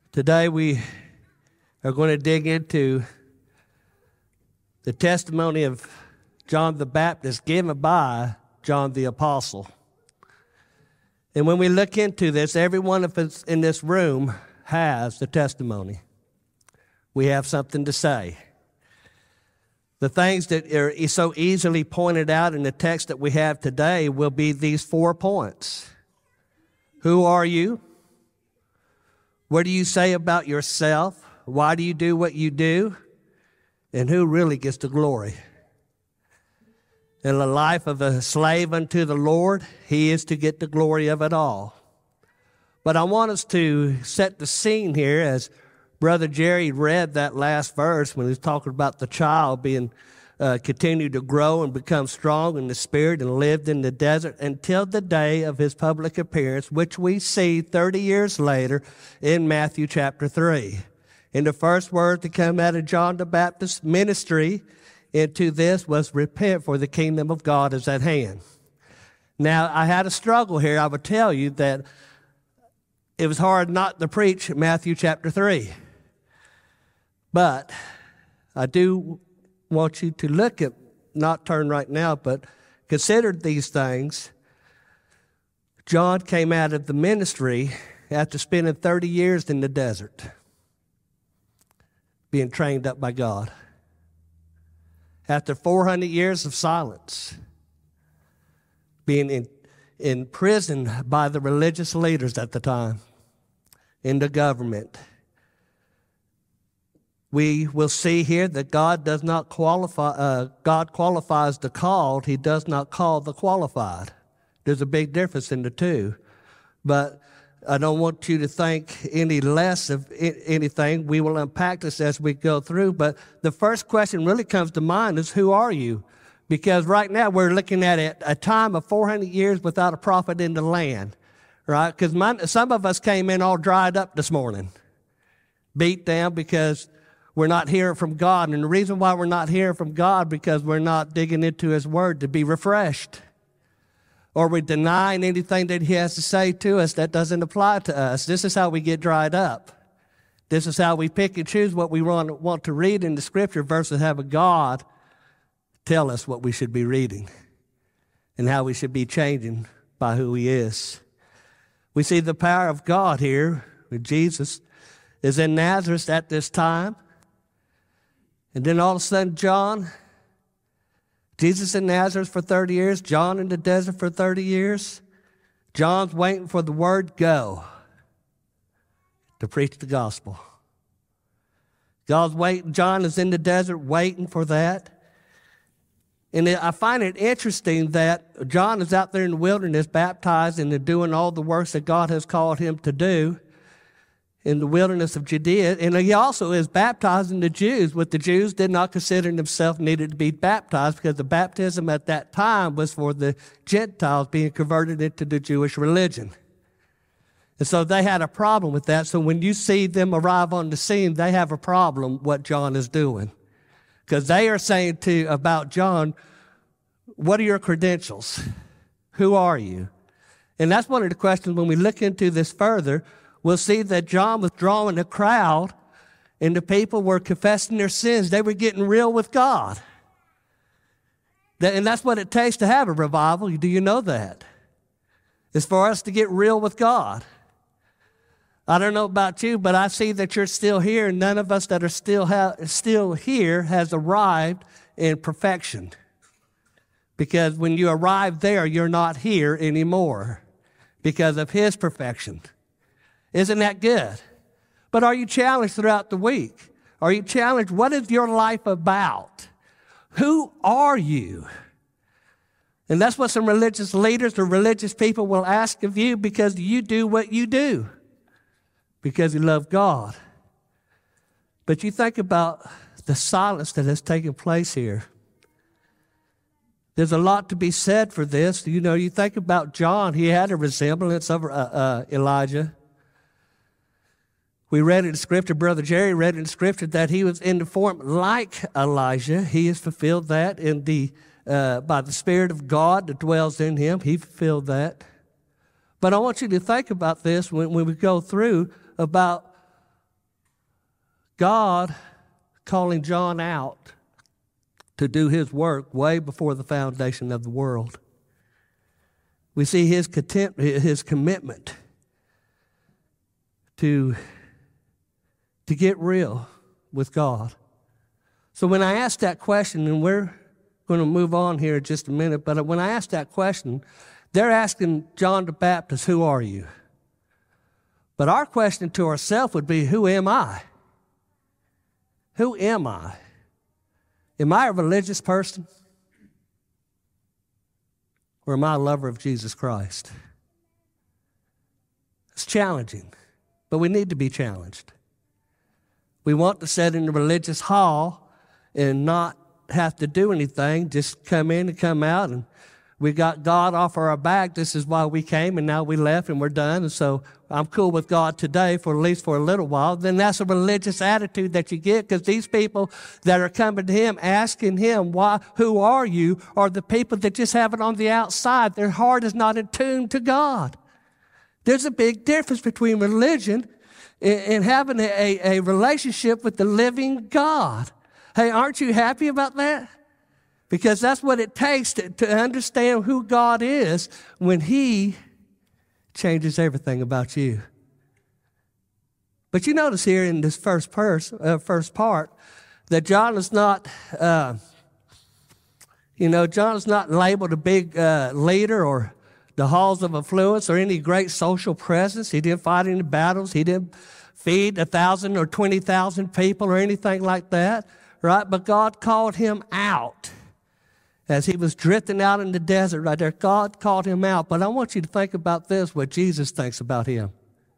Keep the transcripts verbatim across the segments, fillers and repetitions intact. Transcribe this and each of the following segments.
Today we are going to dig into the testimony of John the Baptist given by John the Apostle. And when we look into this, every one of us in this room has the testimony. We have something to say. The things that are so easily pointed out in the text that we have today will be these four points. Who are you? What do you say about yourself? Why do you do what you do? And who really gets the glory? In the life of a slave unto the Lord, he is to get the glory of it all. But I want us to set the scene here as Brother Jerry read that last verse when he was talking about the child being uh, continued to grow and become strong in the spirit and lived in the desert until the day of his public appearance, which we see thirty years later in Matthew chapter three. And the first word to come out of John the Baptist's ministry into this was, repent, for the kingdom of God is at hand. Now, I had a struggle here. I would tell you that it was hard not to preach Matthew chapter three. But I do want you to look at, not turn right now, but consider these things. John came out of the ministry after spending thirty years in the desert, being trained up by God. After four hundred years of silence, being in, imprisoned by the religious leaders at the time, in the government. We will see here that God does not qualify, uh, God qualifies the called, he does not call the qualified. There's a big difference in the two. But I don't want you to think any less of anything. We will unpack this as we go through. But the first question really comes to mind is, who are you? Because right now we're looking at a, a time of four hundred years without a prophet in the land, right? Because some of us came in all dried up this morning, beat down because we're not hearing from God. And the reason why we're not hearing from God because we're not digging into his word to be refreshed. Or we're denying anything that he has to say to us that doesn't apply to us. This is how we get dried up. This is how we pick and choose what we want, want to read in the scripture versus have a God tell us what we should be reading and how we should be changing by who he is. We see the power of God here with Jesus is in Nazareth at this time. And then all of a sudden, John, Jesus in Nazareth for thirty years, John in the desert for thirty years. John's waiting for the word go to preach the gospel. God's waiting. John is in the desert waiting for that. And I find it interesting that John is out there in the wilderness baptizing and doing all the works that God has called him to do in the wilderness of Judea. And he also is baptizing the Jews, what the Jews did not consider themselves needed to be baptized because the baptism at that time was for the Gentiles being converted into the Jewish religion. And so they had a problem with that. So when you see them arrive on the scene, they have a problem what John is doing. Because they are saying to about John, what are your credentials? Who are you? And that's one of the questions when we look into this further. We'll see that John was drawing a crowd and the people were confessing their sins. They were getting real with God. And that's what it takes to have a revival. Do you know that? It's for us to get real with God. I don't know about you, but I see that you're still here, and none of us that are still ha- still here has arrived in perfection. Because when you arrive there, you're not here anymore because of his perfection. Isn't that good? But are you challenged throughout the week? Are you challenged? What is your life about? Who are you? And that's what some religious leaders or religious people will ask of you because you do what you do. Because you love God. But you think about the silence that has taken place here. There's a lot to be said for this. You know, you think about John, he had a resemblance of uh, uh, Elijah. We read in Scripture, Brother Jerry read in Scripture that he was in the form like Elijah. He has fulfilled that in the uh, by the Spirit of God that dwells in him. He fulfilled that. But I want you to think about this when, when we go through about God calling John out to do his work way before the foundation of the world. We see his contempt, his commitment to, to get real with God. So when I ask that question, and we're going to move on here in just a minute, but when I ask that question, they're asking John the Baptist, who are you? But our question to ourselves would be, who am I? Who am I? Am I a religious person? Or am I a lover of Jesus Christ? It's challenging, but we need to be challenged. We want to sit in the religious hall and not have to do anything, just come in and come out, and we got God off our back. This is why we came, and now we left, and we're done. And so I'm cool with God today for at least for a little while. Then that's a religious attitude that you get, because these people that are coming to him, asking him, "Why? Who are you?" are the people that just have it on the outside. Their heart is not in tune to God. There's a big difference between religion and, and having a, a relationship with the living God. Hey, aren't you happy about that? Because that's what it takes to, to understand who God is when he changes everything about you. But you notice here in this first, pers- uh, first part that John is not, uh, you know, John is not labeled a big uh, leader or the halls of affluence or any great social presence. He didn't fight any battles. He didn't feed a thousand or twenty thousand people or anything like that, right? But God called him out. As he was drifting out in the desert right there, God called him out. But I want you to think about this, what Jesus thinks about him.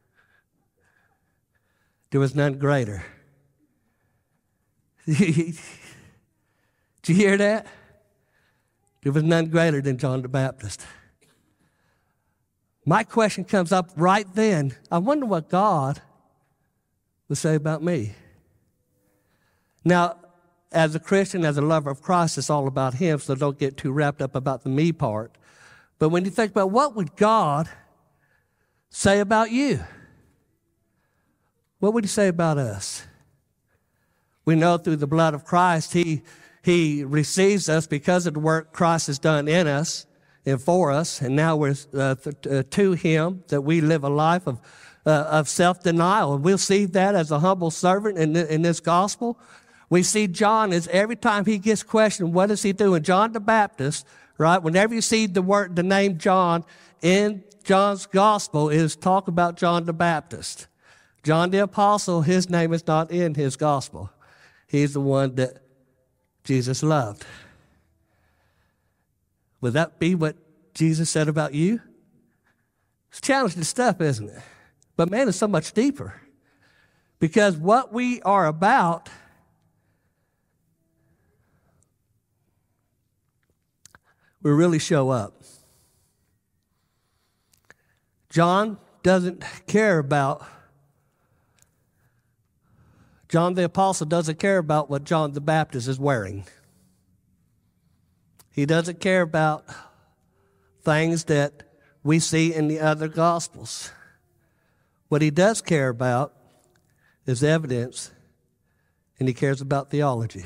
There was none greater. Did you hear that? There was none greater than John the Baptist. My question comes up right then. I wonder what God would say about me. Now, as a Christian, as a lover of Christ, it's all about him, so don't get too wrapped up about the me part. But when you think about what would God say about you? What would he say about us? We know through the blood of Christ, he, he receives us because of the work Christ has done in us and for us, and now we're uh, th- uh, to him that we live a life of, uh, of self-denial. And we'll see that as a humble servant in, th- in this gospel. We see John as every time he gets questioned, what is he doing? John the Baptist, right? Whenever you see the word, the name John in John's gospel, is talk about John the Baptist. John the Apostle, his name is not in his gospel. He's the one that Jesus loved. Would that be what Jesus said about you? It's challenging stuff, isn't it? But man, it's so much deeper. Because what we are about, we really show up. John doesn't care about, John the Apostle doesn't care about what John the Baptist is wearing. He doesn't care about things that we see in the other Gospels. What he does care about is evidence, and he cares about theology.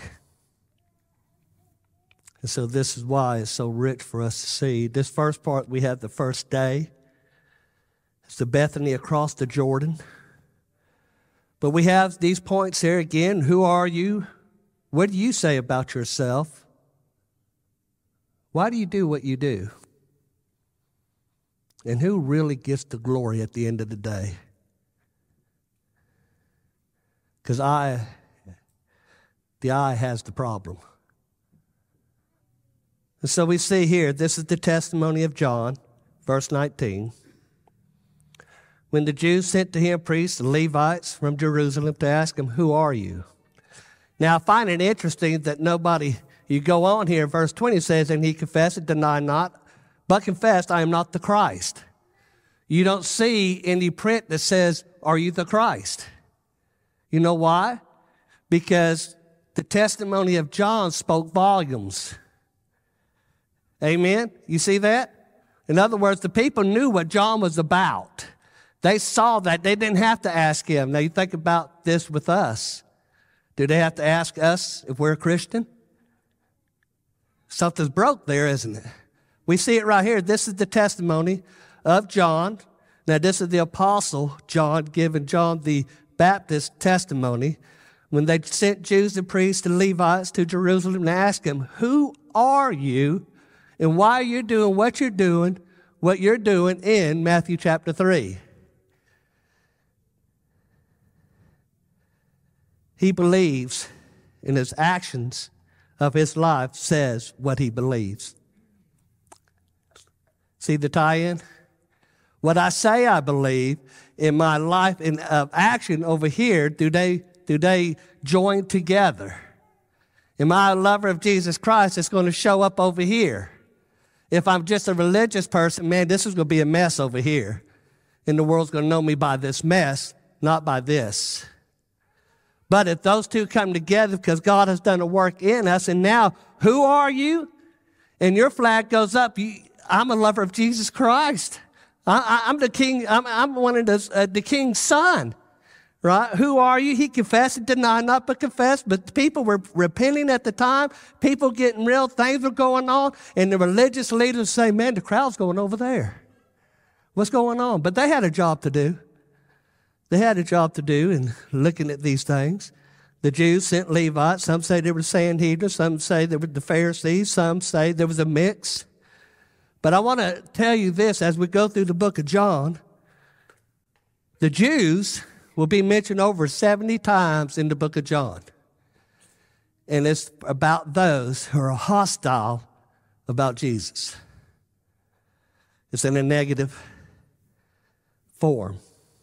And so this is why it's so rich for us to see. This first part, we have the first day. It's the Bethany across the Jordan. But we have these points here again. Who are you? What do you say about yourself? Why do you do what you do? And who really gets the glory at the end of the day? Because I, the I has the problem. And so we see here, this is the testimony of John, verse nineteen. When the Jews sent to him priests and Levites from Jerusalem to ask him, who are you? Now I find it interesting that nobody, you go on here, verse twenty says, and he confessed and denied not, but confessed, I am not the Christ. You don't see any print that says, are you the Christ? You know why? Because the testimony of John spoke volumes. Amen? You see that? In other words, the people knew what John was about. They saw that. They didn't have to ask him. Now, you think about this with us. Do they have to ask us if we're a Christian? Something's broke there, isn't it? We see it right here. This is the testimony of John. Now, this is the apostle John giving John the Baptist testimony when they sent Jews and priests and Levites to Jerusalem to ask him, who are you and why are you doing what you're doing, what you're doing in Matthew chapter three? He believes, and his actions of his life says what he believes. See the tie-in? What I say I believe in my life and of action over here, do they, do they join together? Am I a lover of Jesus Christ? It's going to show up over here. If I'm just a religious person, man, this is going to be a mess over here. And the world's going to know me by this mess, not by this. But if those two come together because God has done a work in us, and now, who are you? And your flag goes up, you, I'm a lover of Jesus Christ. I, I, I'm the king, I'm, I'm one of the, uh, the king's son, right? Who are you? He confessed and denied, not but confessed, but people were repenting at the time, people getting real, things were going on, and the religious leaders say, man, the crowd's going over there. What's going on? But they had a job to do. They had a job to do in looking at these things. The Jews sent Levites. Some say they were Sanhedrin. Some say they were the Pharisees. Some say there was a mix. But I want to tell you this, as we go through the book of John, the Jews will be mentioned over seventy times in the book of John. And it's about those who are hostile about Jesus. It's in a negative form.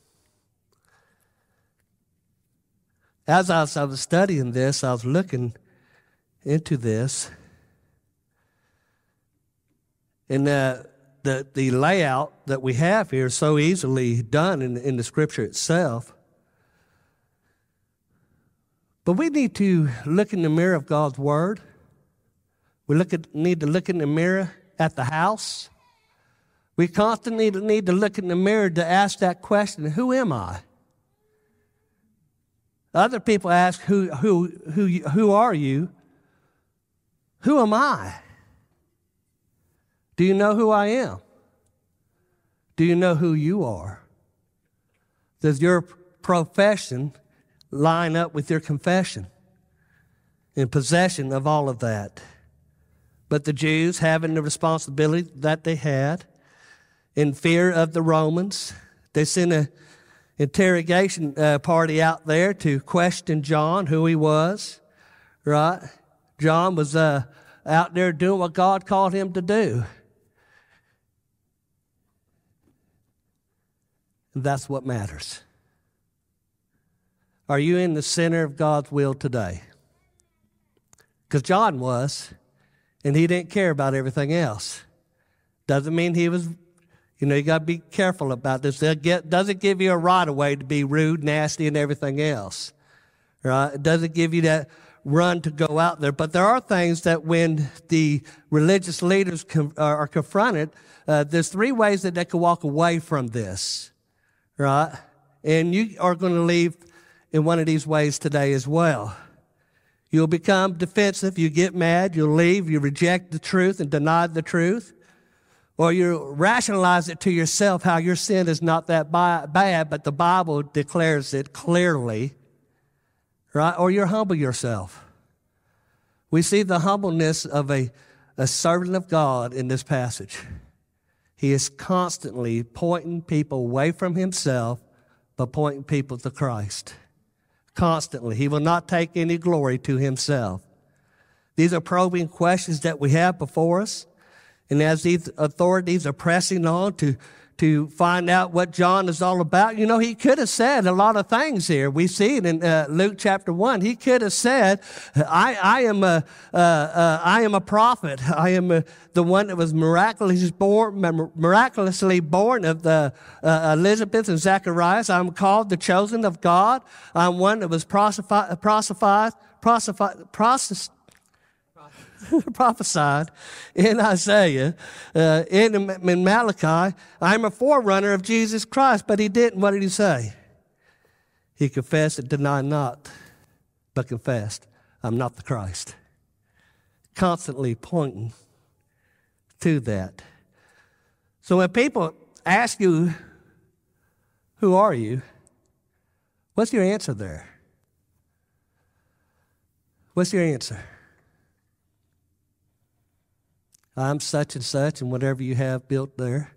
As I was, I was studying this, I was looking into this, and uh, the the layout that we have here is so easily done in, in the Scripture itself. But we need to look in the mirror of God's Word. We look at, need to look in the mirror at the house. We constantly need to look in the mirror to ask that question, who am I? Other people ask, who, who, who, who are you? Who am I? Do you know who I am? Do you know who you are? Does your profession line up with your confession? In possession of all of that. But the Jews, having the responsibility that they had, in fear of the Romans, they sent a interrogation uh, party out there to question John, who he was, right? John was uh, out there doing what God called him to do. And that's what matters. Are you in the center of God's will today? Because John was, and he didn't care about everything else. Doesn't mean he was. You know, you got to be careful about this. It doesn't give you a right of way to be rude, nasty, and everything else, right? It doesn't give you that run to go out there. But there are things that when the religious leaders com- are confronted, uh, there's three ways that they can walk away from this, right? And you are going to leave in one of these ways today as well. You'll become defensive. You get mad. You'll leave. You reject the truth and deny the truth. Or you rationalize it to yourself how your sin is not that bad, but the Bible declares it clearly, right? Or you humble yourself. We see the humbleness of a, a servant of God in this passage. He is constantly pointing people away from himself, but pointing people to Christ. Constantly. He will not take any glory to himself. These are probing questions that we have before us. And as these authorities are pressing on to, to find out what John is all about, you know, he could have said a lot of things here. We see it in uh, Luke chapter one. He could have said, I, I, am a, uh, uh, I am a prophet. I am a, the one that was miraculously born, miraculously born of the, uh, Elizabeth and Zacharias. I'm called the chosen of God. I'm one that was prophesied, prophesied, prophesied, prophesied, prophesied in Isaiah, uh, in, in Malachi. I'm a forerunner of Jesus Christ, but he didn't. What did he say? He confessed and denied not but confessed, I'm not the Christ. Constantly pointing to that. So when people ask you, who are you? What's your answer there? What's your answer? I'm such and such, and whatever you have built there.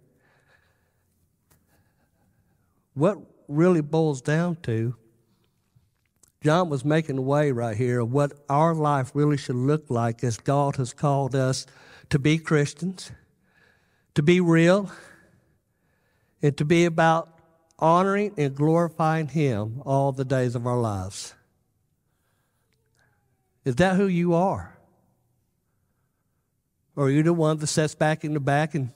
What really boils down to, John was making a way right here of what our life really should look like as God has called us to be Christians, to be real, and to be about honoring and glorifying Him all the days of our lives. Is that who you are? Or are you the one that sits back in the back and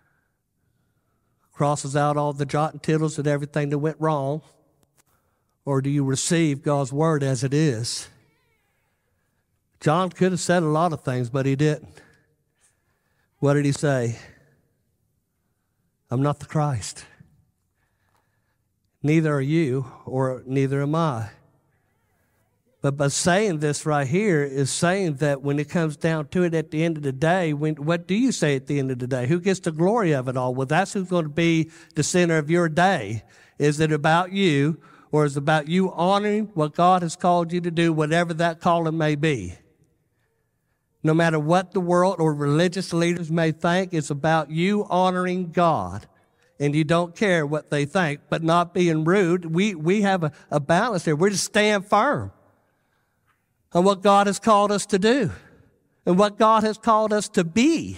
crosses out all the jot and tittles and everything that went wrong? Or do you receive God's word as it is? John could have said a lot of things, but he didn't. What did he say? I'm not the Christ. Neither are you, or neither am I. But by saying this right here is saying that when it comes down to it at the end of the day, when, what do you say at the end of the day? Who gets the glory of it all? Well, that's who's going to be the center of your day. Is it about you, or is it about you honoring what God has called you to do, whatever that calling may be? No matter what the world or religious leaders may think, it's about you honoring God. And you don't care what they think, but not being rude. We, we have a, a balance there. We're just staying firm on what God has called us to do and what God has called us to be.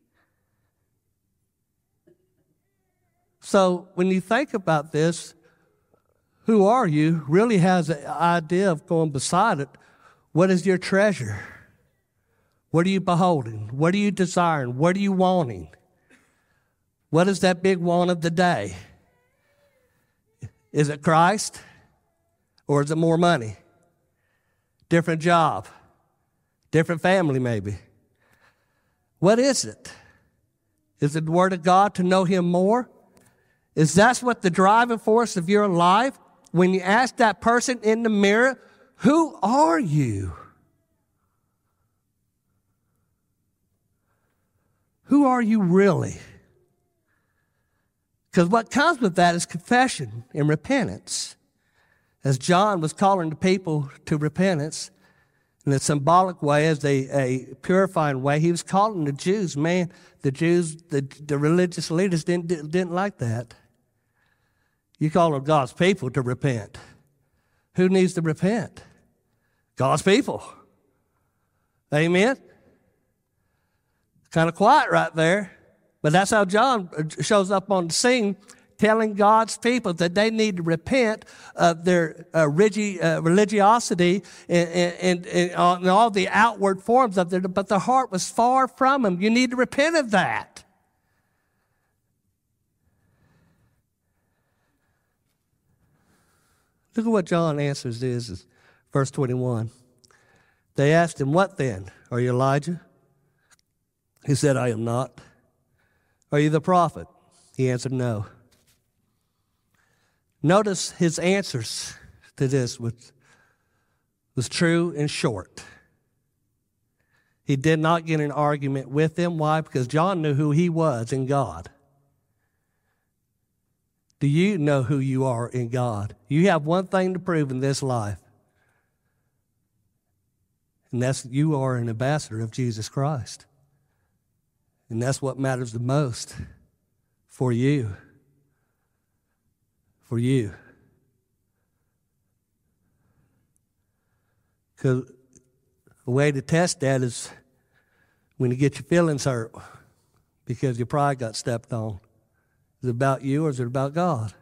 So when you think about this, who are you really has an idea of going beside it. What is your treasure? What are you beholding? What are you desiring? What are you wanting? What is that big want of the day? Is it Christ? Or is it more money? Different job? Different family maybe? What is it? Is it the Word of God to know Him more? Is that what the driving force of your life? When you ask that person in the mirror, who are you? Who are you really? Because what comes with that is confession and repentance. As John was calling the people to repentance in a symbolic way, as a, a purifying way, he was calling the Jews. Man, the Jews, the, the religious leaders didn't, didn't like that. You call them God's people to repent. Who needs to repent? God's people. Amen? Kind of quiet right there. But that's how John shows up on the scene, telling God's people that they need to repent of their uh, rigi- uh, religiosity and, and, and, and all the outward forms of it, but their heart was far from Him. You need to repent of that. Look at what John answers is, is verse twenty-one. They asked him, what then? Are you Elijah? He said, I am not. Are you the prophet? He answered, no. Notice his answers to this was, was true and short. He did not get in an argument with them. Why? Because John knew who he was in God. Do you know who you are in God? You have one thing to prove in this life, and that's you are an ambassador of Jesus Christ. And that's what matters the most for you. For you. Because the way to test that is when you get your feelings hurt because your pride got stepped on. Is it about you or is it about God?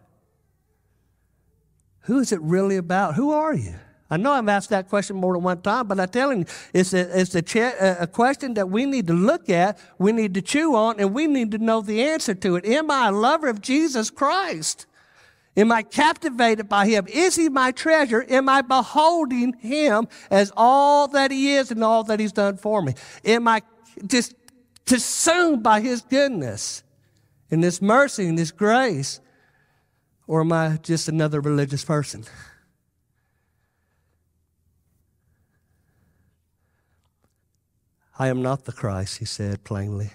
Who is it really about? Who are you? I know I've asked that question more than one time, but I'm telling you, it's a, it's a, ch- a question that we need to look at, we need to chew on, and we need to know the answer to it. Am I a lover of Jesus Christ? Am I captivated by Him? Is He my treasure? Am I beholding Him as all that He is and all that He's done for me? Am I just consumed by His goodness and His mercy and His grace? Or am I just another religious person? I am not the Christ, he said plainly.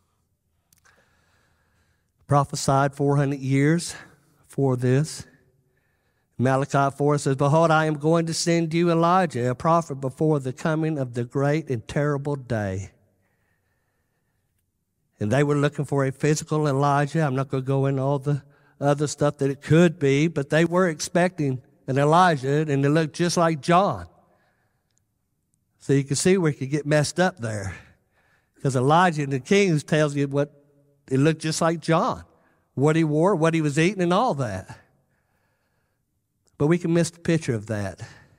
Prophesied four hundred years for this. Malachi four says, behold, I am going to send you Elijah, a prophet, before the coming of the great and terrible day. And they were looking for a physical Elijah. I'm not going to go into all the other stuff that it could be, but they were expecting an Elijah, and it looked just like John. So you can see where it could get messed up there. Because Elijah in the Kings tells you what it looked just like John, what he wore, what he was eating, and all that. But we can miss the picture of that.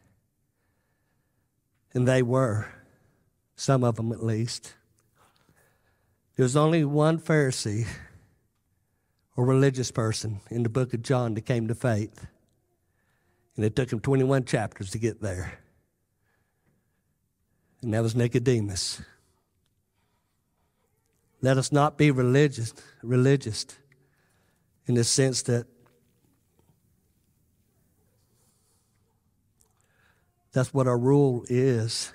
And they were, some of them at least. There was only one Pharisee or religious person in the book of John that came to faith. And it took him twenty-one chapters to get there. And that was Nicodemus. Let us not be religious, religious in the sense that that's what our rule is.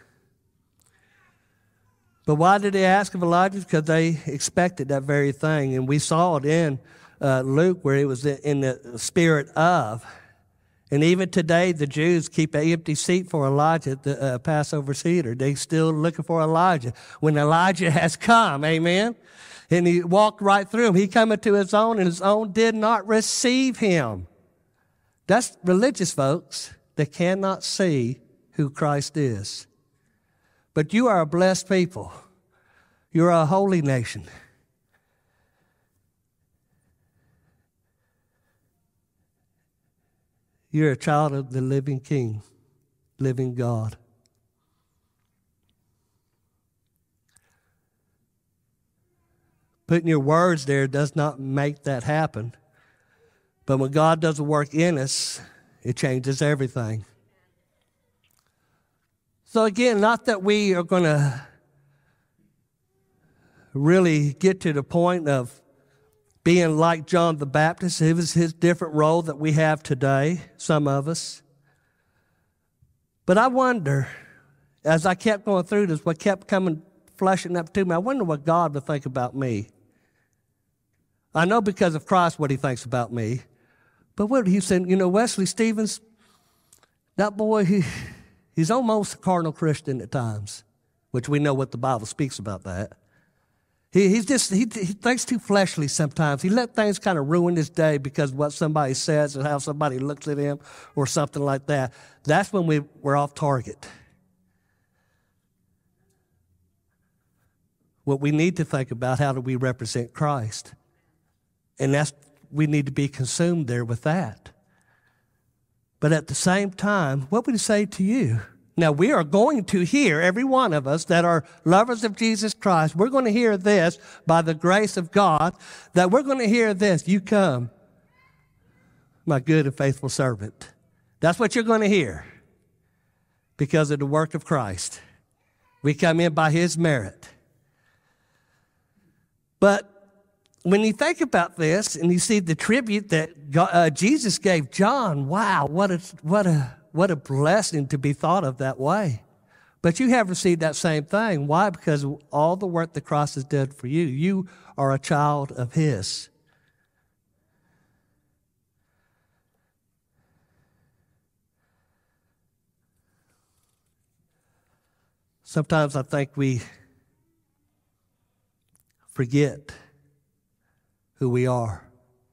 But why did they ask of Elijah? Because they expected that very thing. And we saw it in uh, Luke where it was in the spirit of. And even today, the Jews keep an empty seat for Elijah at the uh, Passover Seder. They're still looking for Elijah. When Elijah has come, amen? And he walked right through him. He came into his own, and his own did not receive him. That's religious folks that cannot see who Christ is. But you are a blessed people. You're a holy nation. You're a child of the living King, living God. Putting your words there does not make that happen. But when God does a work in us, it changes everything. So again, not that we are going to really get to the point of being like John the Baptist. It was his different role that we have today, some of us. But I wonder, as I kept going through this, what kept coming, flashing up to me, I wonder what God would think about me. I know because of Christ what he thinks about me. But what he said, you know, Wesley Stevens, that boy, he... He's almost a carnal Christian at times, which we know what the Bible speaks about that. He, he's just, he, he thinks too fleshly sometimes. He let things kind of ruin his day because of what somebody says and how somebody looks at him or something like that. That's when we, we're off target. What we need to think about, how do we represent Christ? And that's, we need to be consumed there with that. But at the same time, what would he say to you? Now, we are going to hear, every one of us that are lovers of Jesus Christ, we're going to hear this by the grace of God, that we're going to hear this. You come, my good and faithful servant. That's what you're going to hear because of the work of Christ. We come in by his merit. But when you think about this and you see the tribute that God, uh, Jesus gave John, wow, what a, what a, what a blessing to be thought of that way. But you have received that same thing. Why? Because of all the work the cross has done for you. You are a child of his. Sometimes I think we forget who we are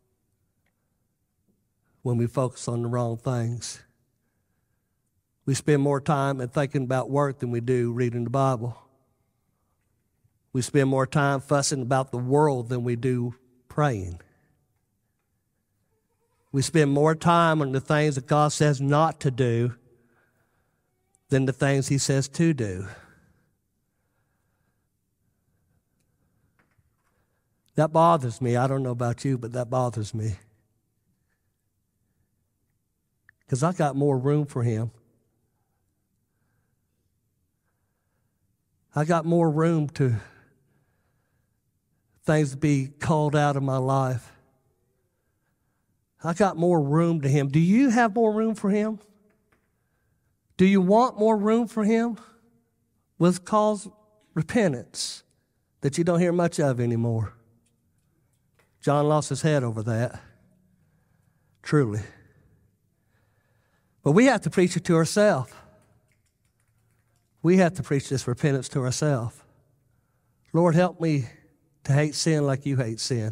when we focus on the wrong things. We spend more time in thinking about work than we do reading the Bible. We spend more time fussing about the world than we do praying. We spend more time on the things that God says not to do than the things he says to do. That bothers me. I don't know about you, but that bothers me. Because I got more room for him. I got more room to things to be called out of my life. I got more room to him. Do you have more room for him? Do you want more room for him? Will it cause repentance that you don't hear much of anymore. John lost his head over that, truly. But we have to preach it to ourselves. We have to preach this repentance to ourselves. Lord, help me to hate sin like you hate sin.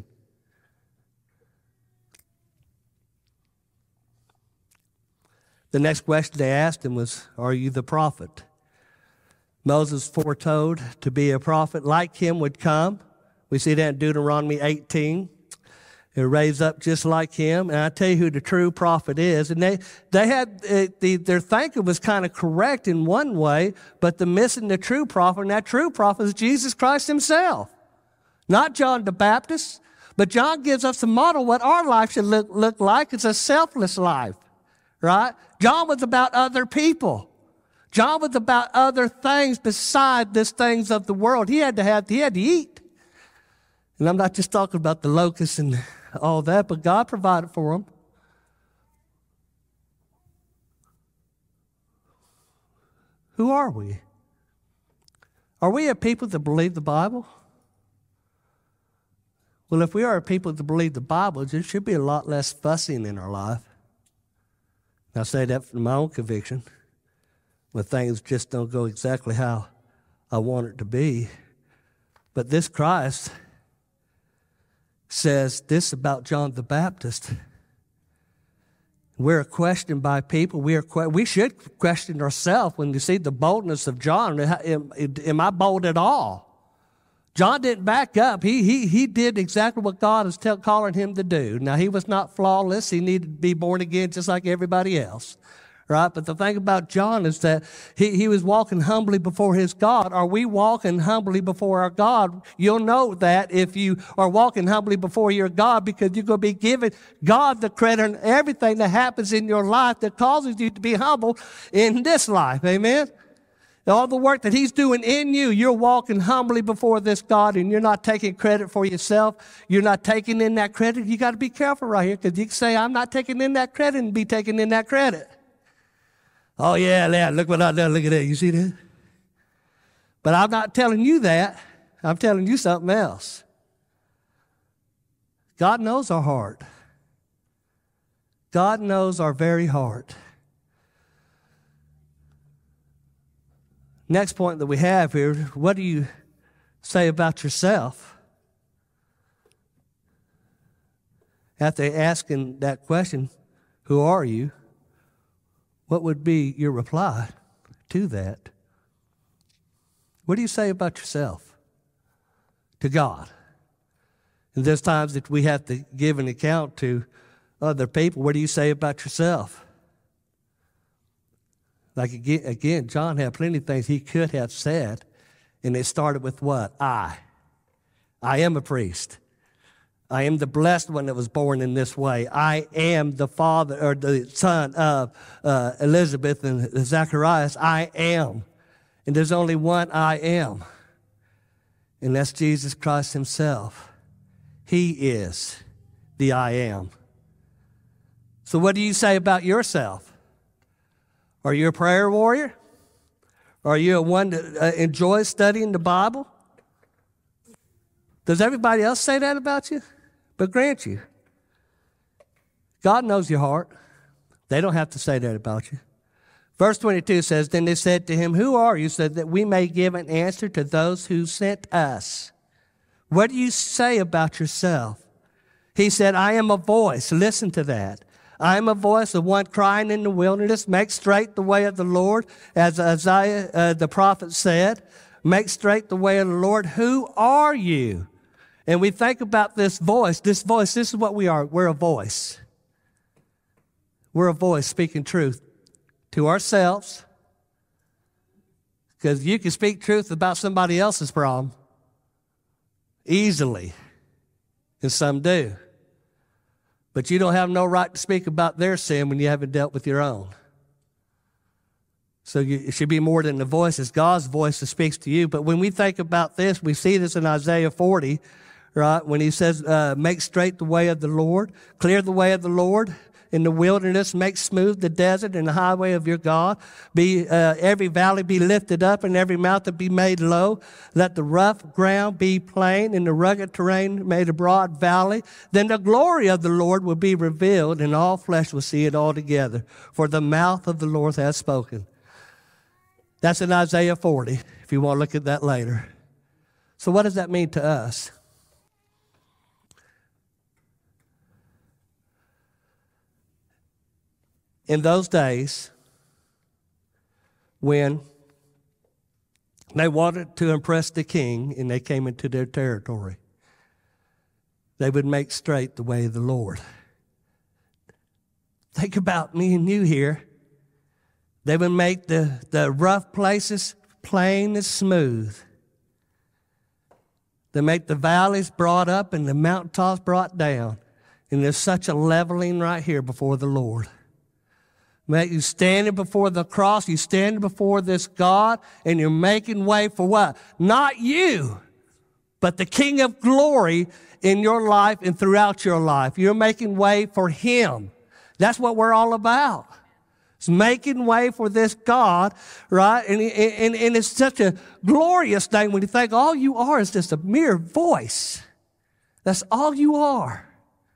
The next question they asked him was, are you the prophet? Moses foretold to be a prophet like him would come. We see that in Deuteronomy eighteen. He'll raise up just like him. And I tell you who the true prophet is. And they, they had, uh, the, their thinking was kind of correct in one way, but they're missing the true prophet. And that true prophet is Jesus Christ himself. Not John the Baptist, but John gives us a model what our life should look, look like. It's a selfless life, right? John was about other people. John was about other things beside these things of the world. He had to have, he had to eat. And I'm not just talking about the locusts and all that, but God provided for them. Who are we? Are we a people that believe the Bible? Well, if we are a people that believe the Bible, there should be a lot less fussing in our life. I say that from my own conviction, when things just don't go exactly how I want it to be. But this Christ says this about John the Baptist. We're questioned by people. We are we should question ourselves when you see the boldness of John. Am, am I bold at all? John didn't back up. He he he did exactly what God is tell, calling him to do. Now, he was not flawless. He needed to be born again just like everybody else. Right? But the thing about John is that he, he was walking humbly before his God. Are we walking humbly before our God? You'll know that if you are walking humbly before your God, because you're going to be giving God the credit on everything that happens in your life that causes you to be humble in this life. Amen? All the work that he's doing in you, you're walking humbly before this God, and you're not taking credit for yourself. You're not taking in that credit. You got to be careful right here, because you can say, I'm not taking in that credit, and be taking in that credit. Oh, yeah, yeah, look what I done. Look at that. You see that? But I'm not telling you that. I'm telling you something else. God knows our heart. God knows our very heart. Next point that we have here, what do you say about yourself? After asking that question, who are you? What would be your reply to that? What do you say about yourself to God? And there's times that we have to give an account to other people. What do you say about yourself? Like again, again, John had plenty of things he could have said, and it started with what? I. I am a priest. I am the blessed one that was born in this way. I am the father or the son of uh, Elizabeth and Zacharias. I am. And there's only one I am. And that's Jesus Christ himself. He is the I am. So what do you say about yourself? Are you a prayer warrior? Are you a one that uh, enjoys studying the Bible? Does everybody else say that about you? But grant you, God knows your heart. They don't have to say that about you. Verse twenty-two says, then they said to him, who are you? So that we may give an answer to those who sent us. What do you say about yourself? He said, I am a voice. Listen to that. I am a voice of one crying in the wilderness, make straight the way of the Lord, as Isaiah uh, the prophet said, make straight the way of the Lord. Who are you? And we think about this voice, this voice, this is what we are. We're a voice. We're a voice speaking truth to ourselves, because you can speak truth about somebody else's problem easily, and some do. But you don't have no right to speak about their sin when you haven't dealt with your own. So you, it should be more than the voice. It's God's voice that speaks to you. But when we think about this, we see this in Isaiah forty, right? When he says, uh, make straight the way of the Lord, clear the way of the Lord. in the wilderness. Make smooth the desert and the highway of your God. Be uh, every valley be lifted up and every mountain be made low. Let the rough ground be plain and the rugged terrain made a broad valley. Then the glory of the Lord will be revealed and all flesh will see it all together. For the mouth of the Lord has spoken. That's in Isaiah forty, if you want to look at that later. So what does that mean to us? In those days, when they wanted to impress the king and they came into their territory, they would make straight the way of the Lord. Think about me and you here. They would make the, the rough places plain and smooth. They make the valleys brought up and the mountaintops brought down. And there's such a leveling right here before the Lord. Mate, you standing before the cross, you standing before this God, and you're making way for what? Not you, but the King of glory in your life and throughout your life. You're making way for Him. That's what we're all about. It's making way for this God, right? And, and, and it's such a glorious thing when you think all you are is just a mere voice. That's all you are.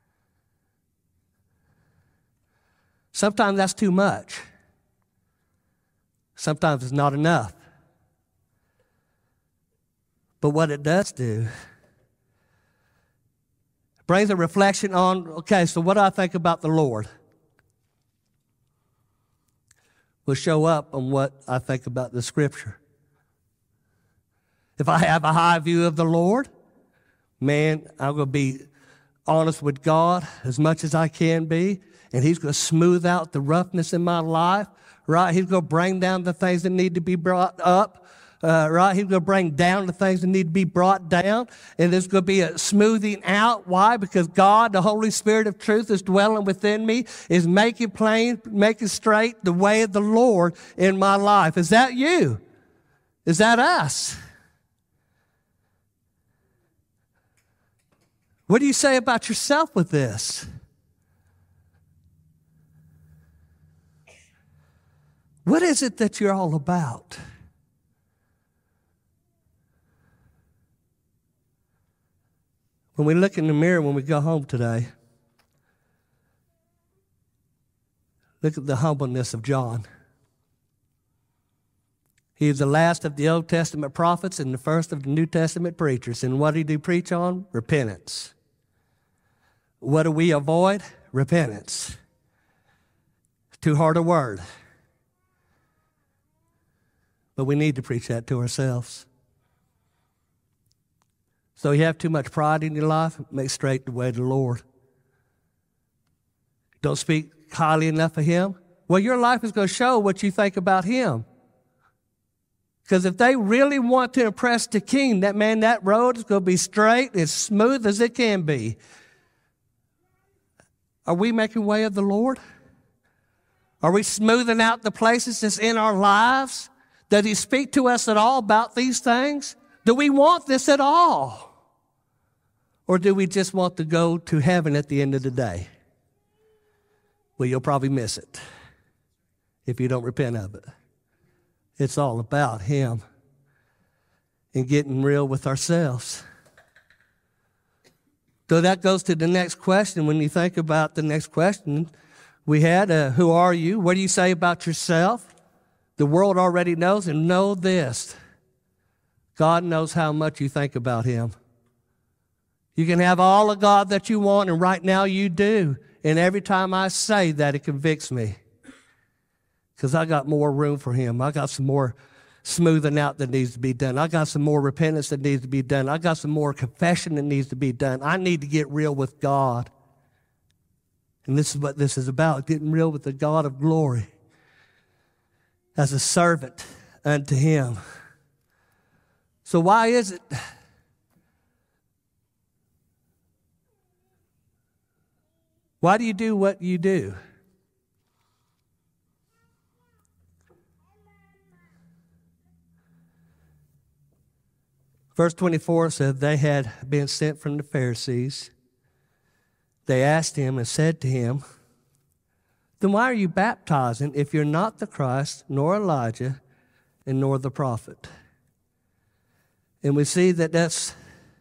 Sometimes that's too much. Sometimes it's not enough. But what it does do, it brings a reflection on, okay, so what do I think about the Lord? Will show up on what I think about the Scripture. If I have a high view of the Lord, man, I'm going to be honest with God as much as I can be. And He's going to smooth out the roughness in my life, right? He's going to bring down the things that need to be brought up, uh, right? He's going to bring down the things that need to be brought down. And there's going to be a smoothing out. Why? Because God, the Holy Spirit of truth, is dwelling within me, is making plain, making straight the way of the Lord in my life. Is that you? Is that us? What do you say about yourself with this? What is it that you're all about? When we look in the mirror when we go home today, look at the humbleness of John. He is the last of the Old Testament prophets and the first of the New Testament preachers. And what did he preach on? Repentance. What do we avoid? Repentance. Too hard a word. But we need to preach that to ourselves. So you have too much pride in your life, make straight the way of the Lord. Don't speak highly enough of Him. Well, your life is going to show what you think about Him. Because if they really want to impress the King, that man, that road is going to be straight, as smooth as it can be. Are we making way of the Lord? Are we smoothing out the places that's in our lives? Does He speak to us at all about these things? Do we want this at all? Or do we just want to go to heaven at the end of the day? Well, you'll probably miss it if you don't repent of it. It's all about Him and getting real with ourselves. So that goes to the next question. When you think about the next question, we had, uh, who are you? What do you say about yourself? The world already knows, and know this. God knows how much you think about Him. You can have all the God that you want, and right now you do. And every time I say that, it convicts me. Because I got more room for Him. I got some more smoothing out that needs to be done. I got some more repentance that needs to be done. I got some more confession that needs to be done. I need to get real with God. And this is what this is about, getting real with the God of glory as a servant unto Him. So why is it why do you do what you do? Verse twenty-four said, they had been sent from the Pharisees. They asked Him and said to Him, then why are you baptizing if you're not the Christ, nor Elijah, and nor the prophet? And we see that that's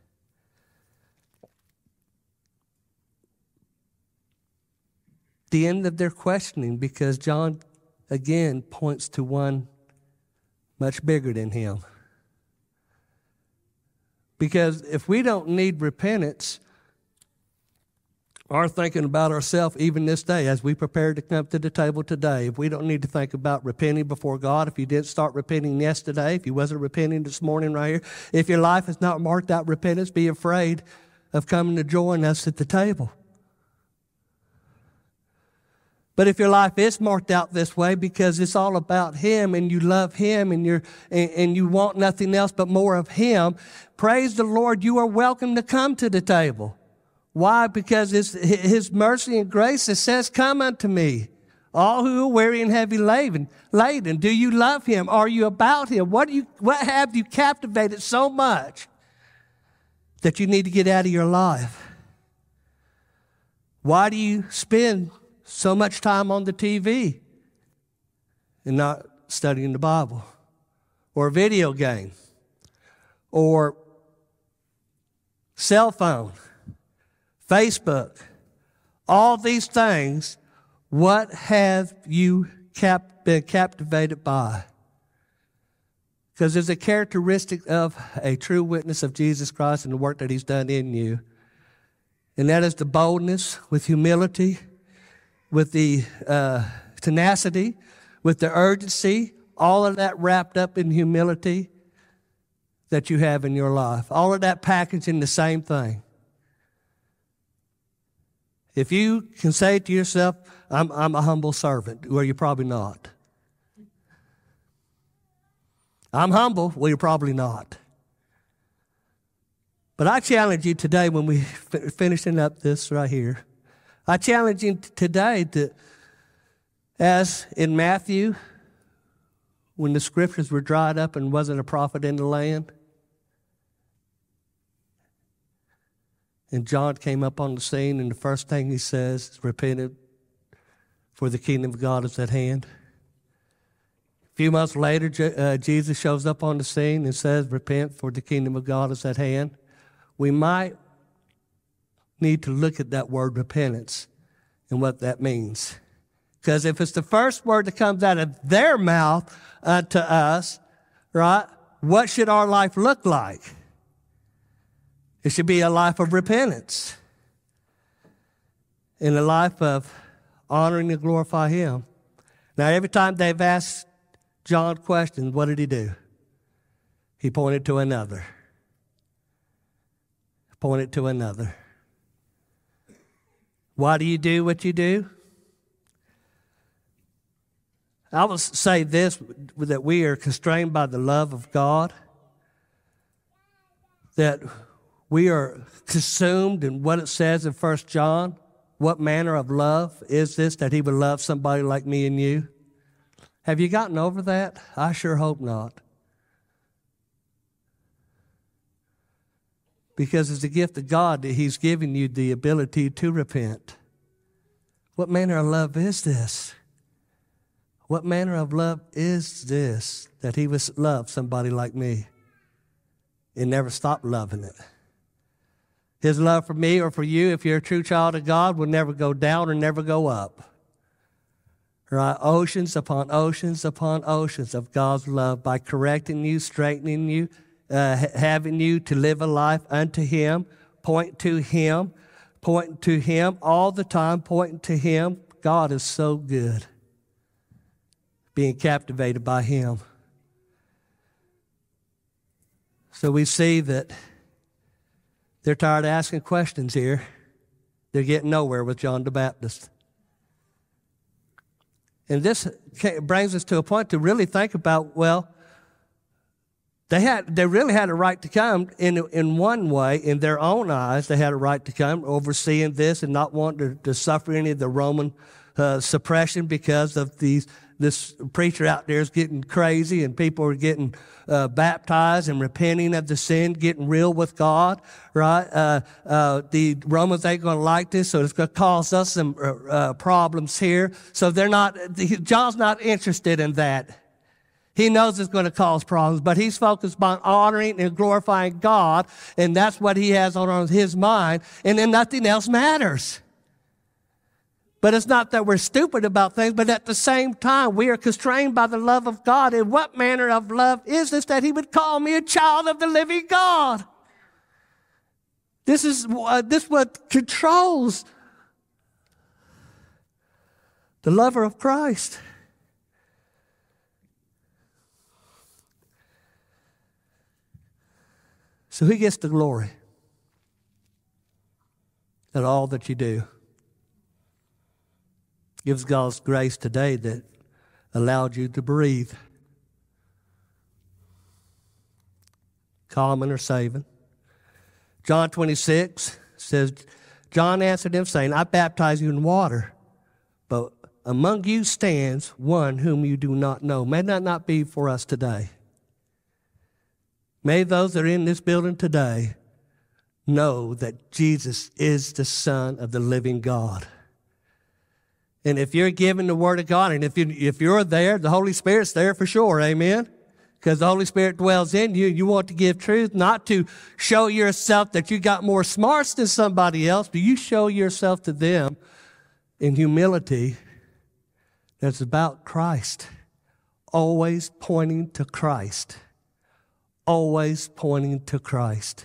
the end of their questioning, because John, again, points to one much bigger than him. Because if we don't need repentance or thinking about ourselves even this day as we prepare to come to the table today, if we don't need to think about repenting before God, if you didn't start repenting yesterday, if you wasn't repenting this morning right here, if your life has not marked out repentance, be afraid of coming to join us at the table. But if your life is marked out this way because it's all about Him and you love Him and you're and, and you want nothing else but more of Him, praise the Lord, you are welcome to come to the table. Why? Because it's His mercy and grace, it says, come unto me, all who are weary and heavy laden. laden. Do you love Him? Are you about Him? What do you? What have you captivated so much that you need to get out of your life? Why do you spend so much time on the T V and not studying the Bible, or a video game, or cell phone, Facebook, all these things? What have you cap- been captivated by? Because there's a characteristic of a true witness of Jesus Christ and the work that He's done in you, and that is the boldness with humility, with the uh, tenacity, with the urgency, all of that wrapped up in humility that you have in your life. All of that packaged in the same thing. If you can say to yourself, I'm, I'm a humble servant, well, you're probably not. I'm humble, well, you're probably not. But I challenge you today when we f- finishing up this right here, I challenge you today to, as in Matthew, when the scriptures were dried up and wasn't a prophet in the land, and John came up on the scene, and the first thing he says is, repent, for the kingdom of God is at hand. A few months later, uh, Jesus shows up on the scene and says, repent, for the kingdom of God is at hand. We might need to look at that word repentance and what that means. Because if it's the first word that comes out of their mouth uh, to us, right, what should our life look like? It should be a life of repentance and a life of honoring and glorify Him. Now, every time they've asked John questions, what did he do? He pointed to another. Pointed to another. Why do you do what you do? I will say this, that we are constrained by the love of God, that we are consumed in what it says in First John. What manner of love is this, that He would love somebody like me and you? Have you gotten over that? I sure hope not. Because it's a gift of God that He's given you the ability to repent. What manner of love is this? What manner of love is this, that He would love somebody like me and never stop loving it? His love for me or for you, if you're a true child of God, will never go down or never go up. Right? Oceans upon oceans upon oceans of God's love by correcting you, straightening you, uh, having you to live a life unto Him, point to Him, point to Him all the time, pointing to Him. God is so good. Being captivated by Him. So we see that they're tired of asking questions here. They're getting nowhere with John the Baptist. And this brings us to a point to really think about, well, they had they really had a right to come in in one way, in their own eyes. They had a right to come, overseeing this and not wanting to, to suffer any of the Roman uh, suppression because of these this preacher out there is getting crazy and people are getting uh, baptized and repenting of the sin, getting real with God, right? Uh, uh, the Romans ain't going to like this, so it's going to cause us some uh, problems here. So they're not, John's not interested in that. He knows it's going to cause problems, but he's focused on honoring and glorifying God, and that's what he has on his mind, and then nothing else matters. But it's not that we're stupid about things, but at the same time, we are constrained by the love of God. And what manner of love is this that he would call me a child of the living God? This is uh, this what controls the lover of Christ. So he gets the glory at all that you do. Gives God's grace today that allowed you to breathe. Calming or saving. John twenty-six says, John answered him, saying, I baptize you in water, but among you stands one whom you do not know. May that not be for us today. May those that are in this building today know that Jesus is the Son of the living God. And if you're giving the Word of God, and if, you, if you're there, the Holy Spirit's there for sure, amen? Because the Holy Spirit dwells in you. You want to give truth, not to show yourself that you got more smarts than somebody else, but you show yourself to them in humility that's about Christ. Always pointing to Christ. Always pointing to Christ.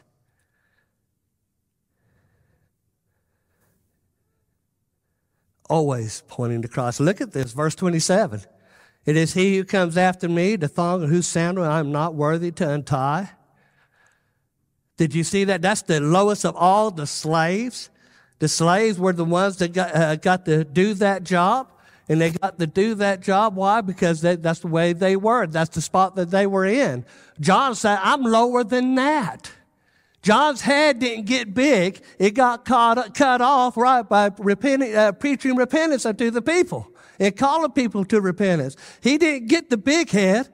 Always pointing to Christ. Look at this, verse twenty-seven. It is he who comes after me, the thong of whose sandal I am not worthy to untie. Did you see that? That's the lowest of all the slaves. The slaves were the ones that got, uh, got to do that job. And they got to do that job. Why? Because they, that's the way they were. That's the spot that they were in. John said, I'm lower than that. John's head didn't get big. It got caught, cut off, right, by repenting, uh, preaching repentance unto the people and calling people to repentance. He didn't get the big head.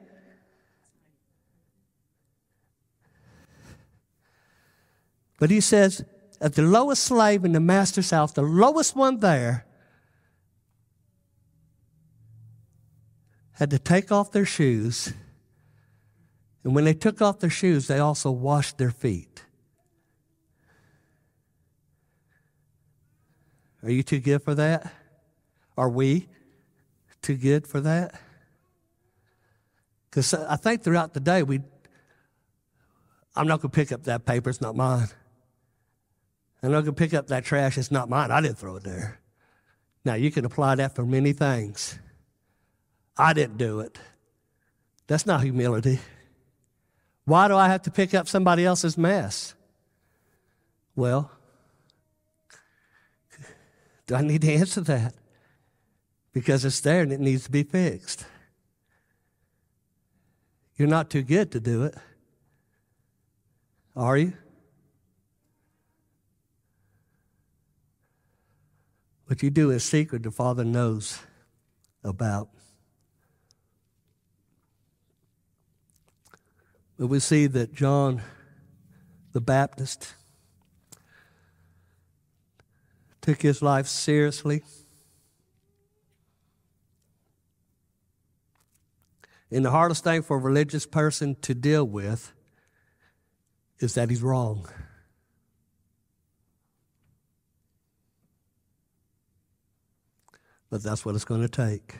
But he says, at the lowest slave in the master's house, the lowest one there, had to take off their shoes. And when they took off their shoes, they also washed their feet. Are you too good for that? Are we too good for that? Because I think throughout the day, we, I'm not going to pick up that paper. It's not mine. I'm not going to pick up that trash. It's not mine. I didn't throw it there. Now, you can apply that for many things. I didn't do it. That's not humility. Why do I have to pick up somebody else's mess? Well, do I need to answer that? Because it's there and it needs to be fixed. You're not too good to do it. Are you? What you do in secret, the Father knows about. But we see that John the Baptist took his life seriously. And the hardest thing for a religious person to deal with is that he's wrong. But that's what it's going to take.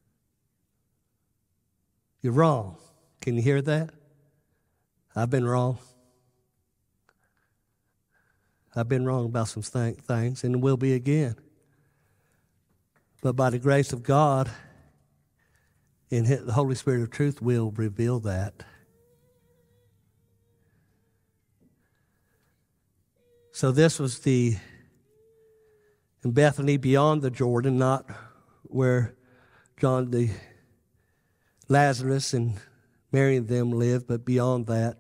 You're wrong. Can you hear that? I've been wrong. I've been wrong about some th- things, and will be again. But by the grace of God, and the Holy Spirit of truth will reveal that. So this was the, in Bethany beyond the Jordan, not where John the Lazarus and Mary and them lived, but beyond that.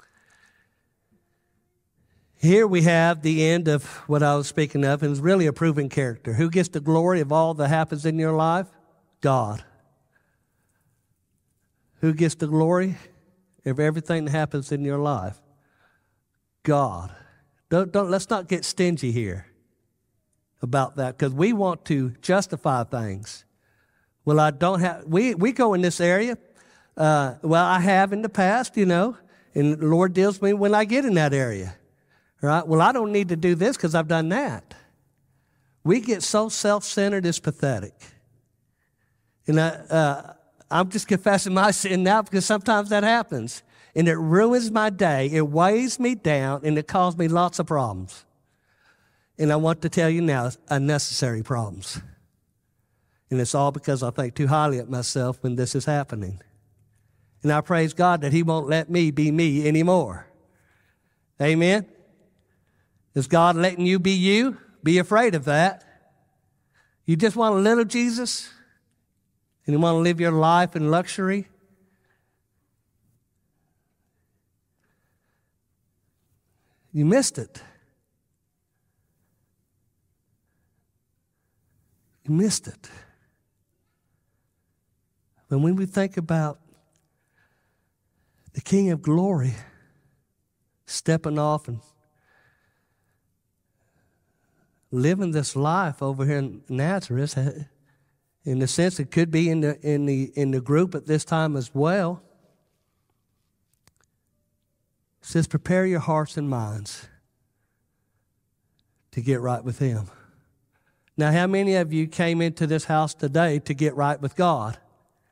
Here we have the end of what I was speaking of, and it's really a proven character. Who gets the glory of all that happens in your life? God. Who gets the glory of everything that happens in your life? God. Don't, don't, let's not get stingy here about that, because we want to justify things. Well, I don't have, we, we go in this area. Uh, well, I have in the past, you know, and the Lord deals with me when I get in that area. Right? Well, I don't need to do this because I've done that. We get so self-centered, it's pathetic. And I, uh, I'm just confessing my sin now because sometimes that happens. And it ruins my day. It weighs me down, and it causes me lots of problems. And I want to tell you now, it's unnecessary problems. And it's all because I think too highly of myself when this is happening. And I praise God that he won't let me be me anymore. Amen? Is God letting you be you? Be afraid of that. You just want a little Jesus? And you want to live your life in luxury? You missed it. You missed it. But when we think about the King of Glory stepping off and living this life over here in Nazareth, in the sense it could be in the in the in the group at this time as well. It says, prepare your hearts and minds to get right with him. Now, how many of you came into this house today to get right with God?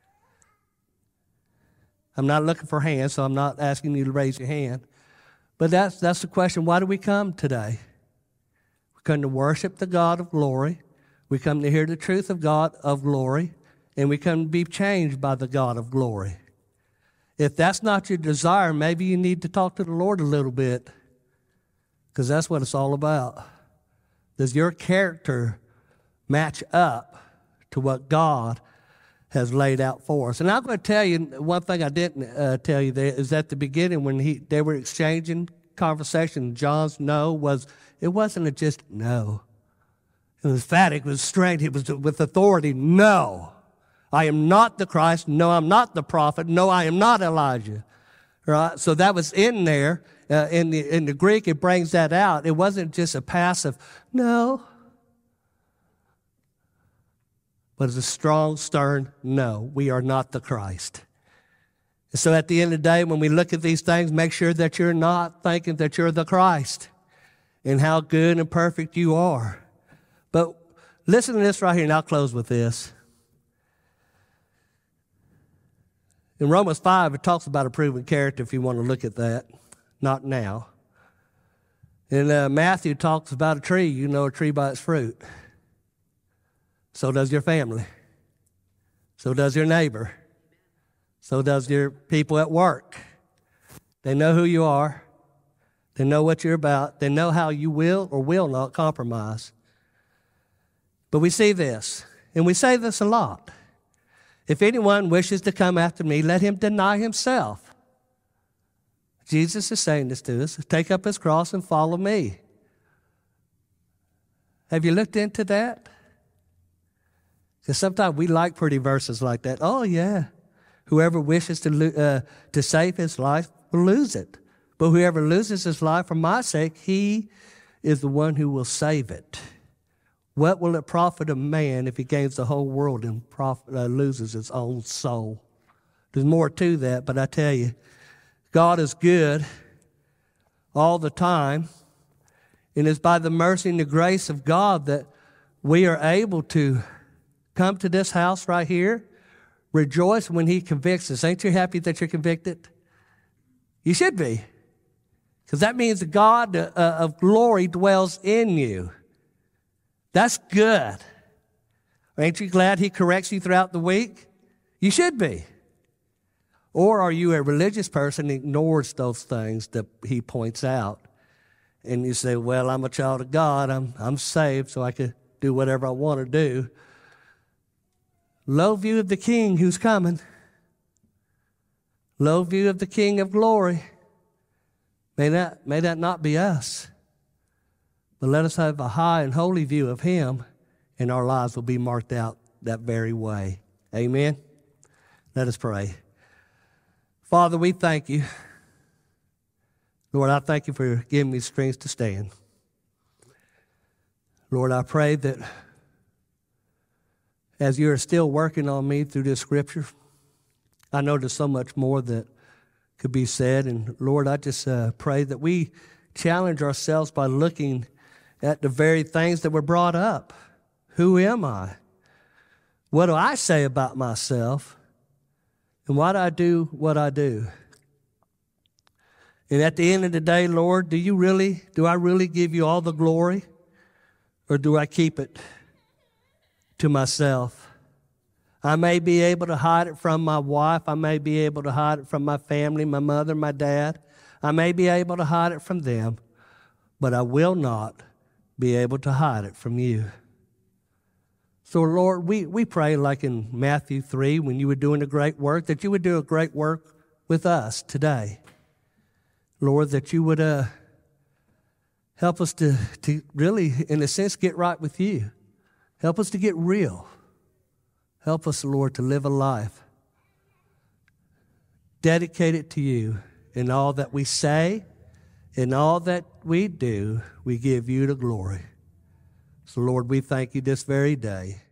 I'm not looking for hands, so I'm not asking you to raise your hand. But that's that's the question. Why do we come today? We come to worship the God of glory. We come to hear the truth of God of glory. And we come to be changed by the God of glory. If that's not your desire, maybe you need to talk to the Lord a little bit, because that's what it's all about. Does your character match up to what God has laid out for us? And I'm going to tell you one thing I didn't uh, tell you there is at the beginning when he they were exchanging conversation, John's no was, it wasn't a just no. It was emphatic, it was straight, it was with authority. No, I am not the Christ. No, I'm not the prophet. No, I am not Elijah. Right? So that was in there. Uh, in the in the Greek, it brings that out. It wasn't just a passive no, but it's a strong, stern no. We are not the Christ. And so at the end of the day, when we look at these things, make sure that you're not thinking that you're the Christ and how good and perfect you are. But listen to this right here, and I'll close with this. In Romans five, it talks about a proven character if you want to look at that. Not now. And uh, Matthew talks about a tree. You know a tree by its fruit. So does your family. So does your neighbor. So does your people at work. They know who you are. They know what you're about. They know how you will or will not compromise. But we see this, and we say this a lot. If anyone wishes to come after me, let him deny himself. Jesus is saying this to us. Take up his cross and follow me. Have you looked into that? Because sometimes we like pretty verses like that. Oh, yeah. Whoever wishes to, uh, to save his life will lose it. But whoever loses his life for my sake, he is the one who will save it. What will it profit a man if he gains the whole world and profit, uh, loses his own soul? There's more to that, but I tell you, God is good all the time. And it's by the mercy and the grace of God that we are able to come to this house right here, rejoice when he convicts us. Ain't you happy that you're convicted? You should be. Because that means the God uh, of glory dwells in you. That's good. Ain't you glad he corrects you throughout the week? You should be. Or are you a religious person that ignores those things that he points out? And you say, well, I'm a child of God. I'm, I'm saved, so I can do whatever I want to do. Low view of the King who's coming. Low view of the King of glory. May that, may that not be us. But let us have a high and holy view of him, and our lives will be marked out that very way. Amen? Let us pray. Father, we thank you. Lord, I thank you for giving me strength to stand. Lord, I pray that as you are still working on me through this scripture, I know there's so much more that could be said. And Lord, I just uh, pray that we challenge ourselves by looking at the very things that were brought up. Who am I? What do I say about myself? And why do I do what I do? And at the end of the day, Lord, do you really, do I really give you all the glory? Or do I keep it to myself? I may be able to hide it from my wife. I may be able to hide it from my family, my mother, my dad. I may be able to hide it from them, but I will not be able to hide it from you. So, Lord, we, we pray like in Matthew three, when you were doing a great work, that you would do a great work with us today. Lord, that you would uh, help us to, to really, in a sense, get right with you. Help us to get real. Help us, Lord, to live a life dedicated to you. In all that we say, in all that we do, we give you the glory. So, Lord, we thank you this very day.